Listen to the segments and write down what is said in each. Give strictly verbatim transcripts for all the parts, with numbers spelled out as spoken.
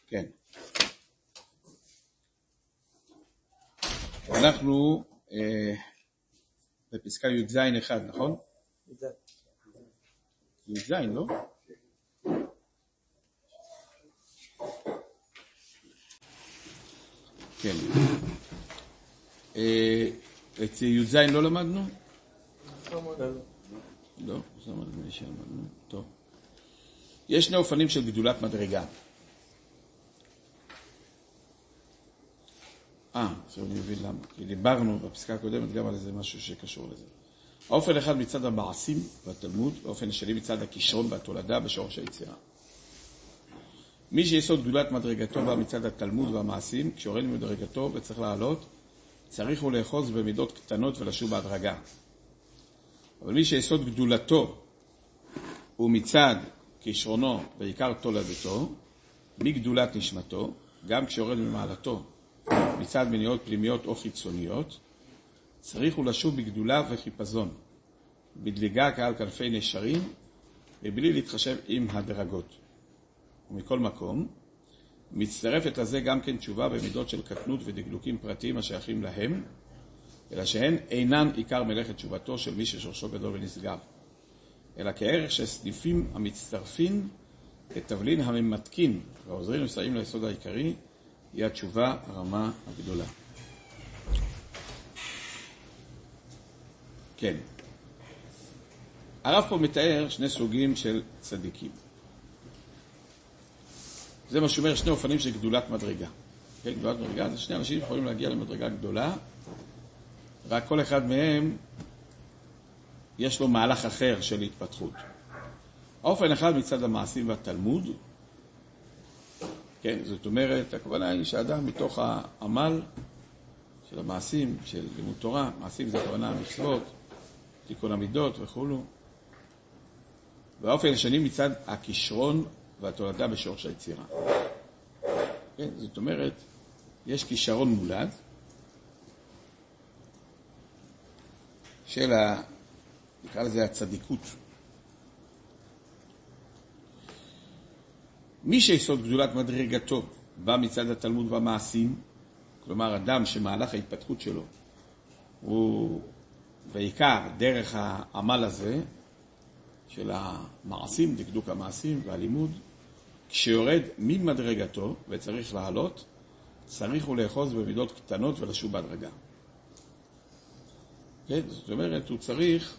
כן. אנחנו אה, בפסקה י"ז אחד, נכון? י"ז, לא? כן. אה, את י"ז לא למדנו? לא, זה למדנו שלמדנו. טוב. יש שני אופנים של גדולת מדרגה. אה, עכשיו אני מבין למה. כי דיברנו בפסקה הקודמת גם על איזה משהו שקשור לזה. האופן אחד מצד המעשים והתלמוד, והאופן שני מצד הכישרון והתולדה בשורש היצירה. מי שיסוד גדולת מדרגתו בא מצד התלמוד והמעשים, כשיורד ממדרגתו וצריך לעלות, צריך הוא לאחוז במידות קטנות ולשוב בהדרגה. אבל מי שיסוד גדולתו הוא מצד כישרונו ועיקר תולדתו, מגדולת נשמתו, גם כשיורד ממעלתו, מצד מניעות פנימיות או חיצוניות, צריך הוא לשוב בגדולה וחיפזון, בדליגה כעל כנפי נשרים, ובלי להתחשב עם הדרגות. ומכל מקום, מצטרפת לזה גם כן תשובה במידות של קטנות ודקדוקים פרטיים השייכים להם, אלא שהן אינן עיקר מלאכת תשובתו של מי ששורשו גדול ונשגב, אלא כערך של סניפים המצטרפים כתבלין הממתקין והעוזרים ומסייעים ליסוד העיקרי, היא התשובה הרמה הגדולה. כן. הרב פה מתאר שני סוגים של צדיקים. זה מה שאומר שני אופנים של גדולת מדרגה. כן, גדולת מדרגה זה שני אנשים יכולים להגיע למדרגה גדולה, רק כל אחד מהם יש לו מהלך אחר של התפתחות. האופן אחד מצד המעשים והתלמוד, כן, זאת אומרת, הכוונה היא שהאדם מתוך העמל של המעשים, של לימוד תורה, מעשים זה הכוונה המצוות, תיקון המידות וכו'. והאופן השני מצד הכישרון והתולדה בשורש היצירה. כן, זאת אומרת, יש כישרון מולד של ה... נקרא לזה הצדיקות. מי שיסוד גדולת מדרגתו בא מצד התלמוד והמעשים, כלומר אדם שמהלך ההתפתחות שלו הוא בעיקר דרך העמל הזה של המעשים, דקדוק המעשים והלימוד, כשיורד ממדרגתו וצריך לעלות, צריך הוא לאחוז במידות קטנות ולשוב בהדרגה. כן, זאת אומרת, הוא צריך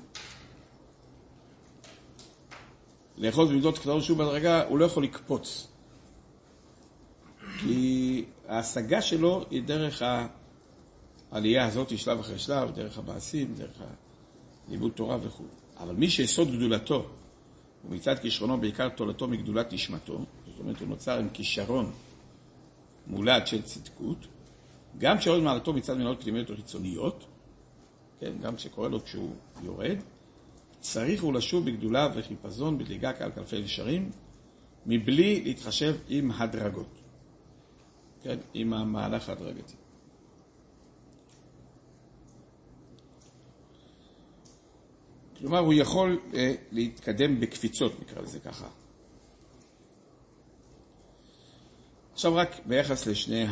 לאחוז במידות קטנות ולשוב בהדרגה, הוא לא יכול לקפוץ. כי ההשגה שלו היא דרך העלייה הזאת, שלב אחרי שלב, דרך המעשים, דרך לימוד תורה וכו'. אבל מי שיסוד גדולתו, ומצד כישרונו בעיקר תולדתו מגדולת נשמתו, זאת אומרת, הוא נוצר עם כישרון מולד של צדקות, גם כשיורד מעלתו מצד מנהלות פנימיות וחיצוניות, כן, גם כשקורא לו כשהוא יורד, צריך הוא לשוב בגדולה וחיפזון בדליגה כעל כנפי נשרים, מבלי להתחשב עם הדרגות, כן, עם המהלך ההדרגתי. כלומר, הוא יכול אה, להתקדם בקפיצות, נקרא לזה ככה. עכשיו רק ביחס לשני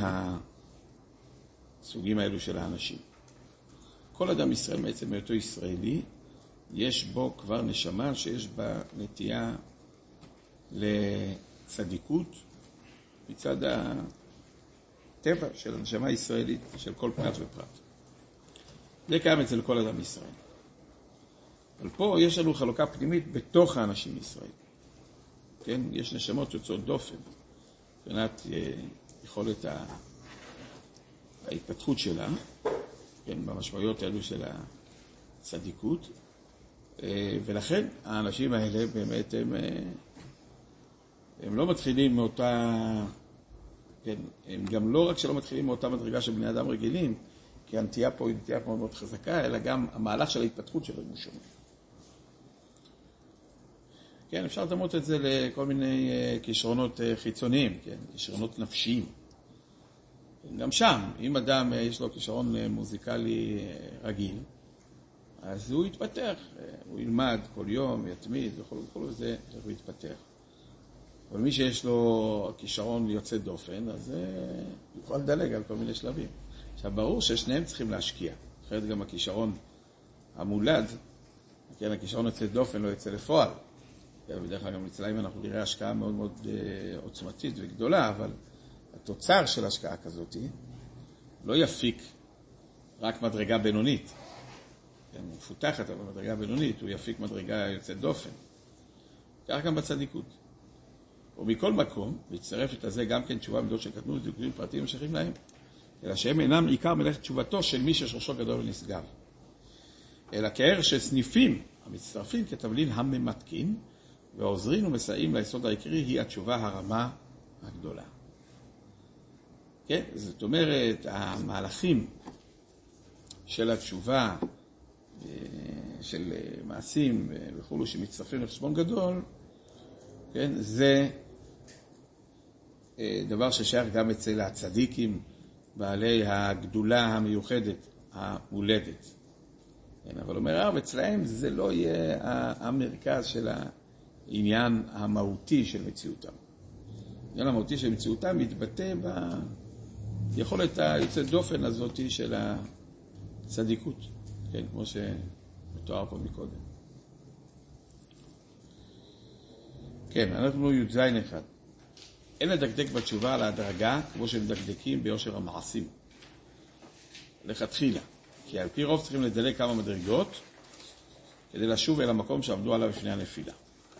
הסוגים האלו של האנשים. כל אדם ישראל, בעצם מאותו ישראלי, יש בו כבר נשמה שיש בה נטייה לצדיקות מצד הטבע של הנשמה הישראלית, של כל פרט ופרט. זה קיים אצל כל אדם ישראל. אבל פה יש לנו חלוקה פנימית בתוך האנשים ישראל. כן? יש נשמות יוצאות דופן. מבחינת יכולת ההתפתחות שלה, כן? במשמעויות האלו של הצדיקות. ולכן האנשים האלה באמת הם, הם לא מתחילים מאותה, כן? הם גם לא רק שלא מתחילים מאותה מדרגה של בני אדם רגילים, כי הנטייה פה היא נטייה מאוד מאוד חזקה, אלא גם המהלך של ההתפתחות שלו הוא שונה. כן, אפשר לדמות את זה לכל מיני כישרונות חיצוניים, כן, כישרונות נפשיים. גם שם, אם אדם יש לו כישרון מוזיקלי רגיל, אז הוא יתפתח, הוא ילמד כל יום, יתמיד וכו' וכו', וזה הוא יתפתח. אבל מי שיש לו כישרון יוצא דופן, אז הוא יכול לדלג על כל מיני שלבים. עכשיו, ברור ששניהם צריכים להשקיע. אחרת גם הכישרון המולד, כן, הכישרון יוצא דופן לא יוצא לפועל. בדרך כלל גם אצלם אנחנו נראה השקעה מאוד מאוד עוצמתית וגדולה, אבל התוצר של השקעה כזאת לא יפיק רק מדרגה בינונית. כן, מפותחת, אבל מדרגה בינונית, הוא יפיק מדרגה יוצאת דופן. כך גם בצדיקות. ומכל מקום, והצטרף את הזה גם כן תשובה מידות של קטנות, דקדוקים פרטיים משכים להם, אלא שהם אינם עיקר מלאכת תשובתו של מי ששורשו גדול ונשגב. אלא כערך של סניפים המצטרפים כתבלין הממתקין, ועוזרים ומסייעים ליסוד העיקרי היא התשובה הרמה הגדולה. כן, זאת אומרת, המהלכים של התשובה, של מעשים וכו' שמצטרפים לחשבון גדול, כן, זה דבר ששייך גם אצל הצדיקים, בעלי הגדולה המיוחדת, המולדת. כן, אבל אומר הרב, אצלהם זה לא יהיה המרכז של העניין המהותי של מציאותם. העניין המהותי של מציאותם מתבטא ביכולת היוצאת דופן הזאת של הצדיקות, כן, כמו שמתואר פה מקודם. כן, אנחנו י"ז אחד. אין לדקדק בתשובה על ההדרגה כמו שמדקדקים ביושר המעשים. לכתחילה. כי על פי רוב צריכים לדלג כמה מדרגות כדי לשוב אל המקום שעמדו עליו לפני הנפילה.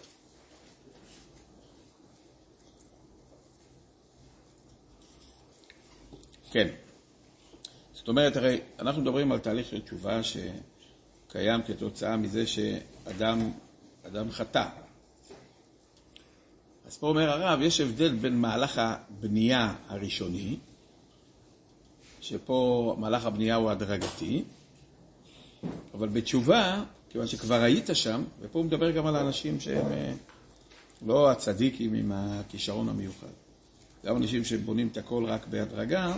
כן. זאת אומרת, הרי אנחנו מדברים על תהליך של תשובה שקיים כתוצאה מזה שאדם אדם חטא. אז פה אומר הרב, יש הבדל בין מהלך הבנייה הראשוני, שפה מהלך הבנייה הוא הדרגתי, אבל בתשובה, כיוון שכבר היית שם, ופה הוא מדבר גם על האנשים שהם לא הצדיקים עם הכישרון המיוחד. גם אנשים שבונים את הכל רק בהדרגה,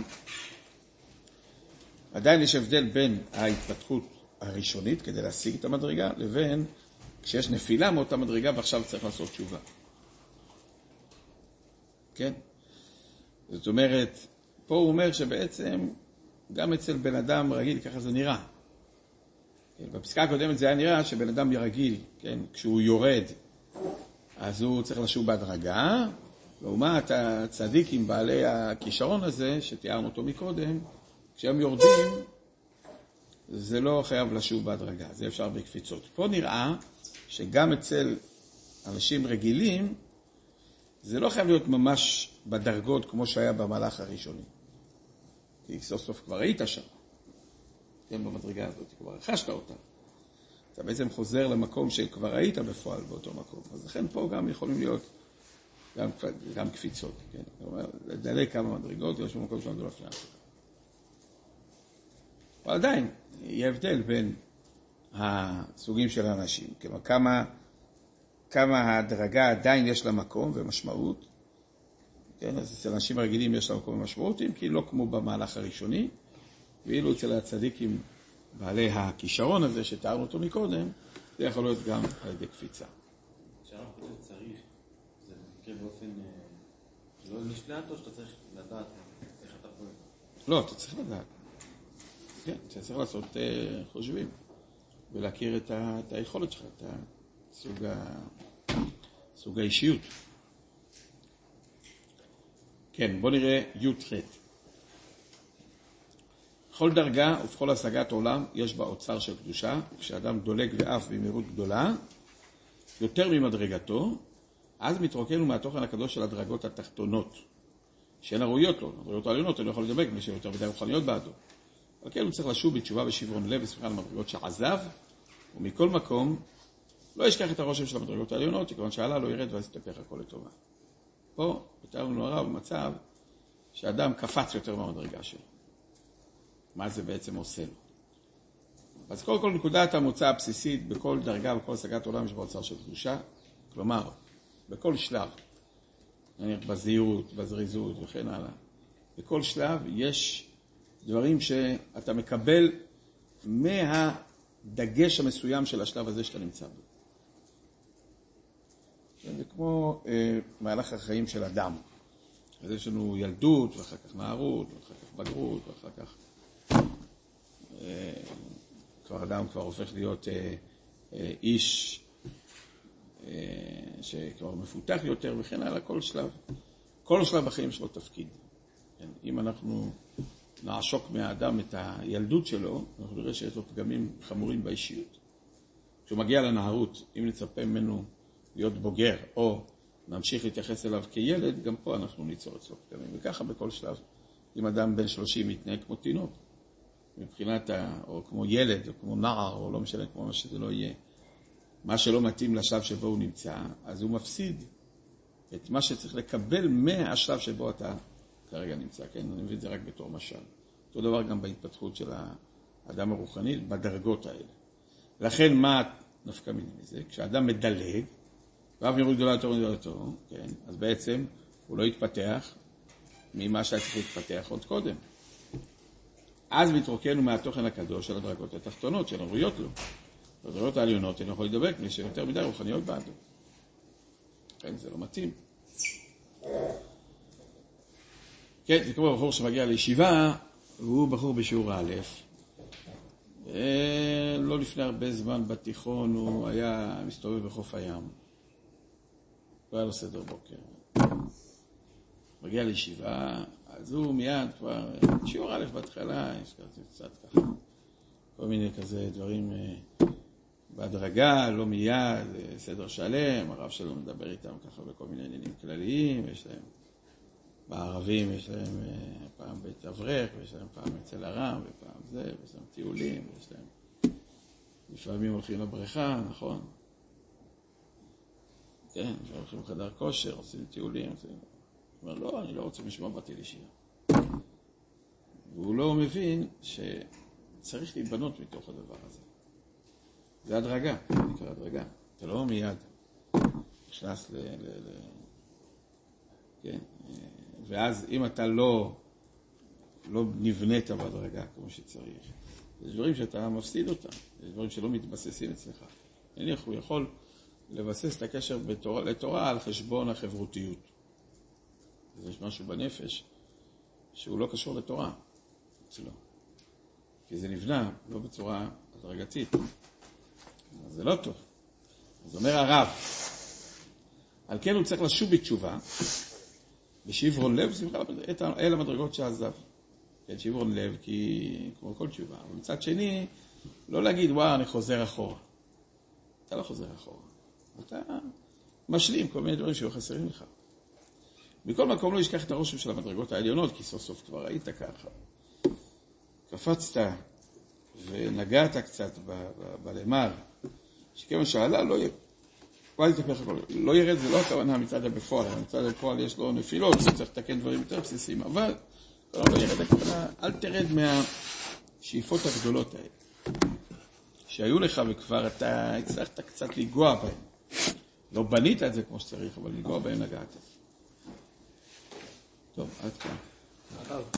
עדיין יש הבדל בין ההתפתחות הראשונית כדי להשיג את המדרגה, לבין כשיש נפילה מאותה מדרגה ועכשיו צריך לעשות תשובה. כן? זאת אומרת, פה הוא אומר שבעצם גם אצל בן אדם רגיל ככה זה נראה. כן? בפסקה הקודמת זה היה נראה שבן אדם רגיל, כן? כשהוא יורד, אז הוא צריך לשוב בהדרגה, לעומת הצדיק עם בעלי הכישרון הזה, שתיארנו אותו מקודם, כשהם יורדים, זה לא חייב לשוב בהדרגה, זה אפשר בקפיצות. פה נראה שגם אצל אנשים רגילים, זה לא חייב להיות ממש בדרגות כמו שהיה במהלך הראשוני. כי סוף סוף כבר היית שם. כן, במדרגה הזאת, כבר רכשת אותה. אתה בעצם חוזר למקום שכבר היית בפועל באותו מקום. אז לכן פה גם יכולים להיות גם, גם קפיצות. כן? זאת אומרת, לדלג כמה מדרגות, יש במקום שלנו לפני הסוף. אבל עדיין, יהיה הבדל בין הסוגים של האנשים. כלומר, כמה... כמה ההדרגה עדיין יש לה מקום ומשמעות. כן, אז אצל אנשים רגילים יש לה מקום ומשמעות, כי לא כמו במהלך הראשוני, ואילו אצל הצדיקים בעלי הכישרון הזה שתיארנו אותו מקודם, זה יכול להיות גם על ידי קפיצה. כשאנחנו חושבים צריך, זה מקרה באופן לא נשלט או שאתה צריך לדעת איך אתה פועל? לא, אתה צריך לדעת. כן, אתה צריך לעשות חושבים, ולהכיר את, ה, את היכולת שלך, את סוג, ה, סוג האישיות. כן, בוא נראה י' ח'. בכל דרגה ובכל השגת עולם יש בה אוצר של קדושה, כשאדם דולג ואף במהירות גדולה, יותר ממדרגתו, אז מתרוקנו מהתוכן הקדוש של הדרגות התחתונות, שהן הראויות לו, הדרגות העליונות, אני לא יכול לדבק, מי שיותר מדי רוחניות בעדו. אבל כן הוא צריך לשוב בתשובה ושברון לב וסמיכה למדרגות שעזב, ומכל מקום לא ישכח את הרושם של המדרגות העליונות, כיוון שעלה לא ירד ואז יתהפך הכל לטובה. פה מתאר לנו הרב במצב שאדם קפץ יותר מהמדרגה שלו. מה זה בעצם עושה לו? אז קודם כל נקודת המוצא הבסיסית בכל דרגה ובכל השגת עולם יש באוצר של קדושה, כלומר, בכל שלב, נניח בזהירות, בזריזות וכן הלאה, בכל שלב יש דברים שאתה מקבל מהדגש המסוים של השלב הזה שאתה נמצא בו. זה כמו אה, מהלך החיים של אדם. אז יש לנו ילדות, ואחר כך נערות, ואחר כך בגרות, ואחר כך... אה, כבר אדם כבר הופך להיות אה, אה, איש אה, שכבר מפותח יותר, וכן הלאה, כל שלב. כל שלב בחיים שלו תפקיד. כן? אם אנחנו נעשוק מהאדם את הילדות שלו, אנחנו נראה שיש לו פגמים חמורים באישיות. כשהוא מגיע לנערות, אם נצפה ממנו להיות בוגר, או נמשיך להתייחס אליו כילד, גם פה אנחנו ניצור אצלו פגמים. וככה בכל שלב, אם אדם בן שלושים מתנהג כמו תינוק, מבחינת, ה... או כמו ילד, או כמו נער, או לא משנה כמו מה שזה לא יהיה, מה שלא מתאים לשלב שבו הוא נמצא, אז הוא מפסיד את מה שצריך לקבל מהשלב שבו אתה כרגע נמצא. כן, אני מבין את זה רק בתור משל. אותו דבר גם בהתפתחות של האדם הרוחני, בדרגות האלה. לכן מה נפקא מינה מזה? כשאדם מדלג, ואף יורד גדולה יותר גדולה יותר, כן, אז בעצם הוא לא יתפתח ממה שהיה צריך להתפתח עוד קודם. אז מתרוקנו מהתוכן הקדוש של הדרגות התחתונות, של הראויות לו. הדרגות העליונות הן יכול לדבק, מי שיותר מדי רוחניות בעדו. כן, זה לא מתאים. כן, זה כמו בחור שמגיע לישיבה, והוא בחור בשיעור א', לא לפני הרבה זמן בתיכון הוא היה מסתובב בחוף הים. לא היה לו סדר בוקר. מגיע לישיבה, אז הוא מיד כבר, שיעור א' בהתחלה, יש כזה קצת ככה, כל מיני כזה דברים בהדרגה, לא מיד, סדר שלם, הרב שלו מדבר איתם ככה בכל מיני עניינים כלליים, יש להם, בערבים יש להם פעם בית אברך, ויש להם פעם אצל הרם, ופעם זה, ויש להם טיולים, ויש להם, לפעמים הולכים לבריכה, נכון? כן, הולכים לחדר כושר, עושים טיולים, עושים... הוא אומר, לא, אני לא רוצה לשמוע, באתי לישיבה. והוא לא מבין שצריך להיבנות מתוך הדבר הזה. זה הדרגה, זה נקרא הדרגה. אתה לא מיד נכנס ל... ל, ל כן? ואז אם אתה לא, לא נבנית בהדרגה כמו שצריך, זה דברים שאתה מפסיד אותם, זה דברים שלא מתבססים אצלך. נניח הוא יכול לבסס את הקשר בתורה, לתורה על חשבון החברותיות. אז יש משהו בנפש שהוא לא קשור לתורה אצלו. כי זה נבנה לא בצורה הדרגתית. אז זה לא טוב. אז אומר הרב, על כן הוא צריך לשוב בתשובה, בשברון לב, אל המדרגות שעזב. כן, שברון לב, כי כמו כל תשובה. אבל מצד שני, לא להגיד, וואו, אני חוזר אחורה. אתה לא חוזר אחורה. אתה משלים כל מיני דברים שהיו חסרים לך. מכל מקום לא ישכח את הרושם של המדרגות העליונות, כי סוף סוף כבר היית ככה. קפצת ונגעת קצת בלמר, שכיוון שעלה לא ירד. לא ירד זה לא הכוונה מצד הבפועל, מצד הבפועל יש לו נפילות, צריך לתקן דברים יותר בסיסיים, אבל לא, לא ירד הכוונה, אל תרד מהשאיפות הגדולות האלה. שהיו לך וכבר אתה הצלחת קצת לגוע בהם. לא בנית את זה כמו שצריך, אבל לגוע בהם נגעת. טוב, עד כאן.